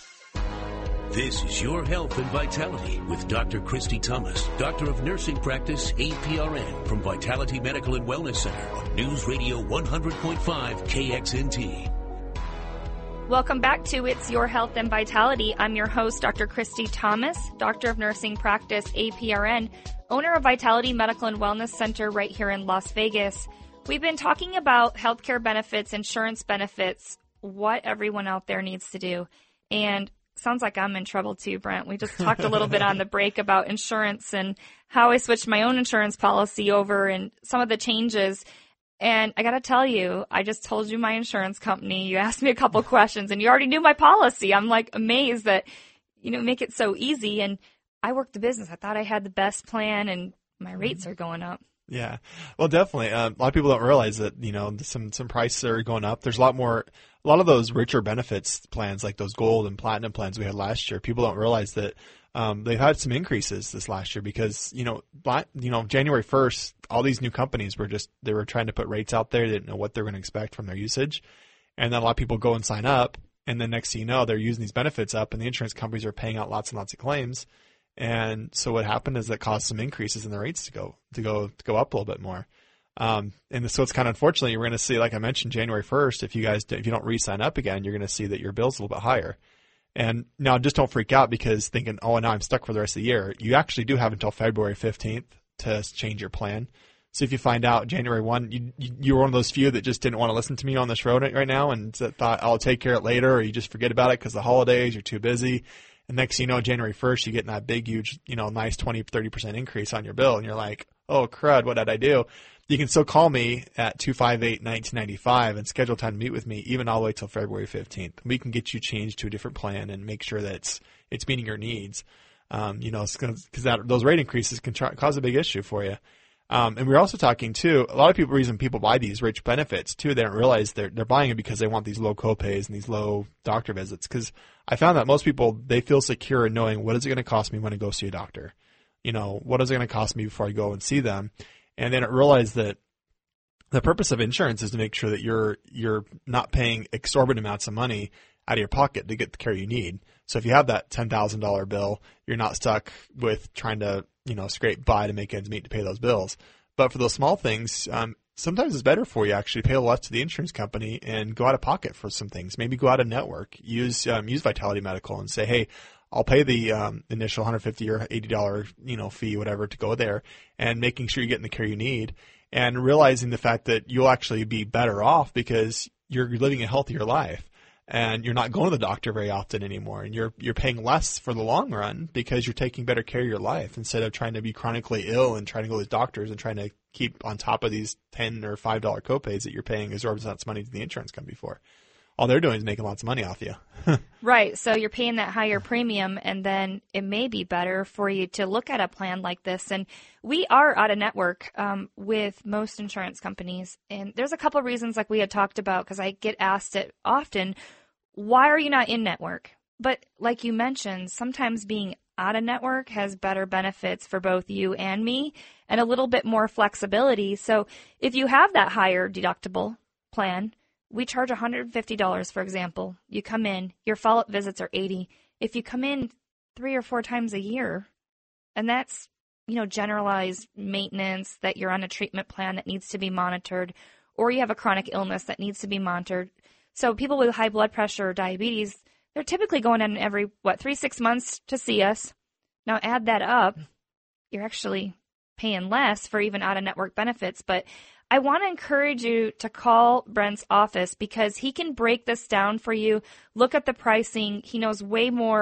This is Your Health and Vitality with Doctor Christy Thomas, Doctor of Nursing Practice, A P R N, from Vitality Medical and Wellness Center on News Radio one hundred point five K X N T. Welcome back to It's Your Health and Vitality. I'm your host, Doctor Christy Thomas, Doctor of Nursing Practice, A P R N, owner of Vitality Medical and Wellness Center right here in Las Vegas. We've been talking about healthcare benefits, insurance benefits, what everyone out there needs to do. And sounds like I'm in trouble too, Brent. We just talked a little bit on the break about insurance and how I switched my own insurance policy over and some of the changes. And I got to tell you, I just told you my insurance company. You asked me a couple questions and you already knew my policy. I'm like amazed that, you know, make it so easy. And I work the business. I thought I had the best plan and my rates are going up. Yeah, well, definitely. Uh, a lot of people don't realize that, you know, some, some prices are going up. There's a lot more, a lot of those richer benefits plans like those gold and platinum plans we had last year. People don't realize that Um, they've had some increases this last year because, you know, you know, January first, all these new companies were just, they were trying to put rates out there. They didn't know what they were going to expect from their usage. And then a lot of people go and sign up. And then next thing you know, they're using these benefits up and the insurance companies are paying out lots and lots of claims. And so what happened is that caused some increases in the rates to go, to go, to go up a little bit more. Um, and so it's kind of unfortunate. You're going to see, like I mentioned, January first, if you guys, if you don't re-sign up again, you're going to see that your bill's a little bit higher. And now just don't freak out because thinking, oh, now I'm stuck for the rest of the year. You actually do have until February fifteenth to change your plan. So if you find out January first, you, you, you were one of those few that just didn't want to listen to me on this road right now and thought, I'll take care of it later, or you just forget about it because the holidays, you're too busy. And next thing you know, January first, you get that big, huge, you know, nice twenty, thirty percent increase on your bill. And you're like, oh, crud, what did I do? You can still call me at two five eight, one nine nine five and schedule time to meet with me even all the way till February fifteenth. We can get you changed to a different plan and make sure that it's, it's meeting your needs. Um, you know, it's gonna, cause that, those rate increases can try, cause a big issue for you. Um, and we're also talking too, a lot of people, reason people buy these rich benefits too, they don't realize they're, they're buying it because they want these low copays and these low doctor visits. Cause I found that most people, they feel secure in knowing what is it going to cost me when I go see a doctor? You know, what is it going to cost me before I go and see them? And then I realized that the purpose of insurance is to make sure that you're you're not paying exorbitant amounts of money out of your pocket to get the care you need. So if you have that ten thousand dollars bill, you're not stuck with trying to, you know, scrape by to make ends meet to pay those bills. But for those small things, um, sometimes it's better for you actually to pay less to the insurance company and go out of pocket for some things. Maybe go out of network. Use um, use Vitality Medical and say, hey, I'll pay the um, initial one hundred fifty dollars or eighty dollars, you know, fee, whatever, to go there, and making sure you're getting the care you need, and realizing the fact that you'll actually be better off because you're living a healthier life, and you're not going to the doctor very often anymore, and you're you're paying less for the long run because you're taking better care of your life instead of trying to be chronically ill and trying to go to doctors and trying to keep on top of these ten or five dollar copays that you're paying exorbitant money to the insurance company for. All they're doing is making lots of money off you. Right. So you're paying that higher premium, and then it may be better for you to look at a plan like this. And we are out of network um, with most insurance companies. And there's a couple of reasons like we had talked about, because I get asked it often, why are you not in network? But like you mentioned, sometimes being out of network has better benefits for both you and me and a little bit more flexibility. So if you have that higher deductible plan, we charge one hundred fifty dollars, for example. You come in, your follow-up visits are eighty dollars. If you come in three or four times a year, and that's, you know, generalized maintenance, that you're on a treatment plan that needs to be monitored, or you have a chronic illness that needs to be monitored. So people with high blood pressure or diabetes, they're typically going in every, what, three, six months to see us. Now add that up, you're actually paying less for even out-of-network benefits, but I want to encourage you to call Brent's office because he can break this down for you. Look at the pricing. He knows way more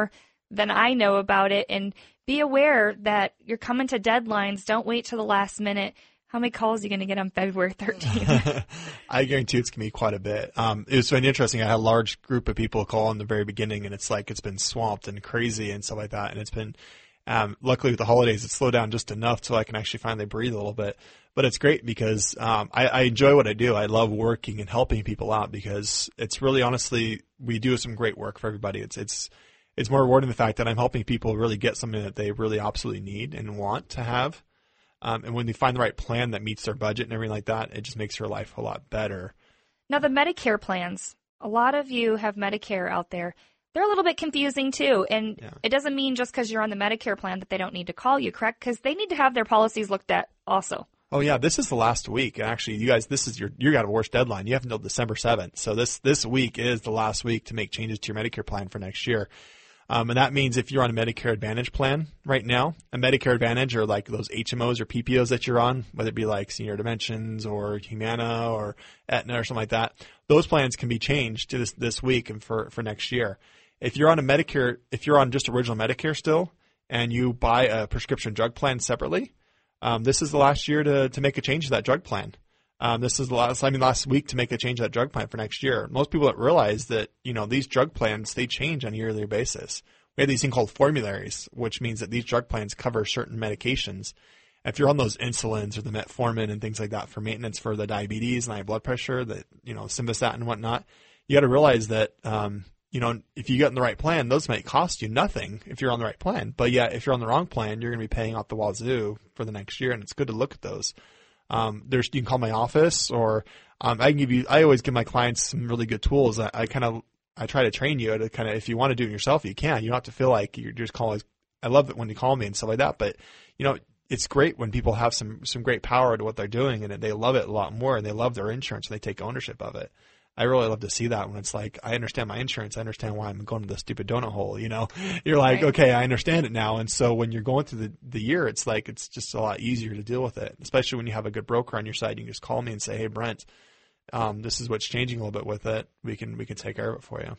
than I know about it. And be aware that you're coming to deadlines. Don't wait till the last minute. How many calls are you going to get on February thirteenth? I guarantee it's going to be quite a bit. Um, it was really interesting. I had a large group of people call in the very beginning, and it's like it's been swamped and crazy and stuff like that. And it's been, um, luckily with the holidays, it's slowed down just enough so I can actually finally breathe a little bit. But it's great because um, I, I enjoy what I do. I love working and helping people out because it's really, honestly, we do some great work for everybody. It's it's it's more rewarding the fact that I'm helping people really get something that they really absolutely need and want to have. Um, and when they find the right plan that meets their budget and everything like that, it just makes your life a lot better. Now, the Medicare plans, a lot of you have Medicare out there. They're a little bit confusing, too. And yeah. It doesn't mean just because you're on the Medicare plan that they don't need to call you, correct? Because they need to have their policies looked at also. Oh, yeah. This is the last week. Actually, you guys, this is your, you got a worse deadline. You have until December seventh. So this, this week is the last week to make changes to your Medicare plan for next year. Um, and that means if you're on a Medicare Advantage plan right now, a Medicare Advantage or like those H M Os or P P Os that you're on, whether it be like Senior Dimensions or Humana or Aetna or something like that, those plans can be changed to this, this week and for, for next year. If you're on a Medicare, if you're on just original Medicare still and you buy a prescription drug plan separately, um, this is the last year to, to make a change to that drug plan. Um, this is the last, I mean, last week to make a change to that drug plan for next year. Most people don't realize that, you know, these drug plans, they change on a yearly basis. We have these things called formularies, which means that these drug plans cover certain medications. If you're on those insulins or the metformin and things like that for maintenance for the diabetes and high blood pressure, that, you know, Simvastatin and whatnot, you got to realize that, um, you know, if you get in the right plan, those might cost you nothing if you're on the right plan. But yeah, if you're on the wrong plan, you're going to be paying out the wazoo for the next year, and it's good to look at those. Um, there's, you can call my office or, um, I can give you, I always give my clients some really good tools. I, I kind of, I try to train you to kind of, if you want to do it yourself, you can. You don't have to feel like you're just calling. I love it when you call me and stuff like that, but you know, it's great when people have some, some great power to what they're doing and they love it a lot more and they love their insurance and they take ownership of it. I really love to see that when it's like, I understand my insurance. I understand why I'm going to the stupid donut hole. You know, you're like, right. Okay, I understand it now. And so when you're going through the, the year, it's like, it's just a lot easier to deal with it, especially when you have a good broker on your side. You can just call me and say, hey, Brent, um, this is what's changing a little bit with it. We can, we can take care of it for you.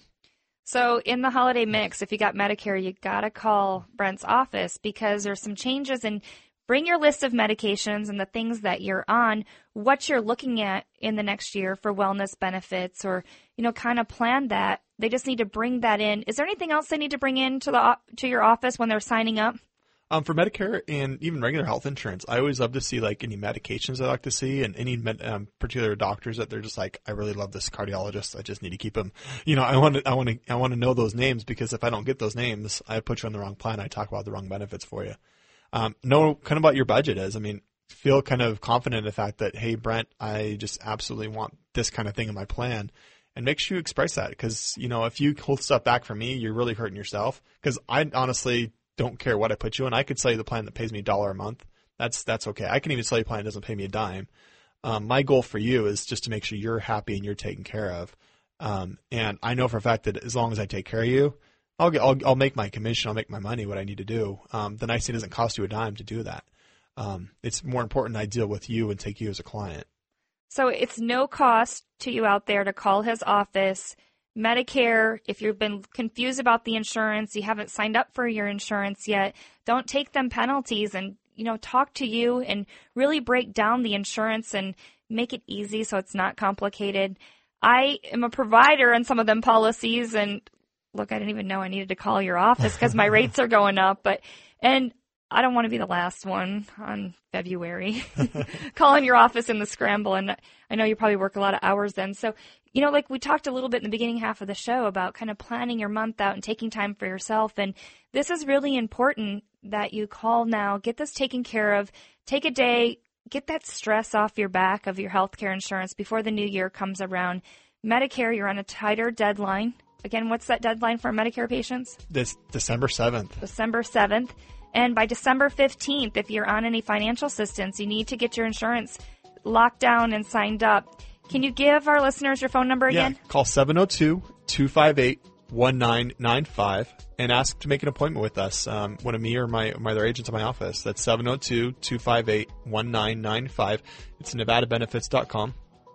So in the holiday mix, if you got Medicare, you got to call Brent's office because there's some changes and bring your list of medications and the things that you're on, what you're looking at in the next year for wellness benefits or, you know, kind of plan that. They just need to bring that in. Is there anything else they need to bring in to the to your office when they're signing up? Um, for Medicare and even regular health insurance, I always love to see like any medications I like to see and any med, um, particular doctors that they're just like, I really love this cardiologist. I just need to keep him. You know, I want to, I want to, I want to know those names because if I don't get those names, I put you on the wrong plan. I talk about the wrong benefits for you. Um, know kind of what your budget is. I mean, feel kind of confident in the fact that, hey, Brent, I just absolutely want this kind of thing in my plan. And make sure you express that because, you know, if you hold stuff back from me, you're really hurting yourself because I honestly don't care what I put you in. I could sell you the plan that pays me a dollar a month. That's that's okay. I can even sell you a plan that doesn't pay me a dime. Um, my goal for you is just to make sure you're happy and you're taken care of. Um, and I know for a fact that as long as I take care of you, I'll get, I'll, I'll make my commission. I'll make my money, what I need to do. Um, the nice thing, it doesn't cost you a dime to do that. Um, it's more important I deal with you and take you as a client. So it's no cost to you out there to call his office. Medicare, if you've been confused about the insurance, you haven't signed up for your insurance yet, don't take them penalties and, you know, talk to you and really break down the insurance and make it easy so it's not complicated. I am a provider in some of them policies and look, I didn't even know I needed to call your office because my rates are going up. But and I don't want to be the last one on February calling your office in the scramble. And I know you probably work a lot of hours then. So, you know, like we talked a little bit in the beginning half of the show about kind of planning your month out and taking time for yourself. And this is really important that you call now, get this taken care of, take a day, get that stress off your back of your health care insurance before the new year comes around. Medicare, you're on a tighter deadline. Again, what's that deadline for Medicare patients? This December seventh. December seventh. And by December fifteenth, if you're on any financial assistance, you need to get your insurance locked down and signed up. Can you give our listeners your phone number again? Yeah, call seven oh two, two five eight, one nine nine five and ask to make an appointment with us. Um, one of me or my, my other agents in my office. That's seven oh two, two five eight, one nine nine five. It's nevada benefits dot com.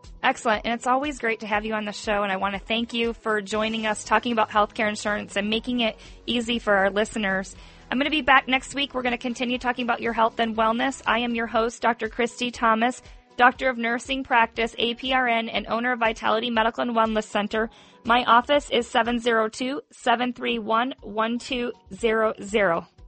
Excellent. And it's always great to have you on the show. And I want to thank you for joining us, talking about healthcare insurance and making it easy for our listeners. I'm going to be back next week. We're going to continue talking about your health and wellness. I am your host, Doctor Christy Thomas, Doctor of Nursing Practice, A P R N, and owner of Vitality Medical and Wellness Center. My office is seven zero two, seven three one, one two zero zero.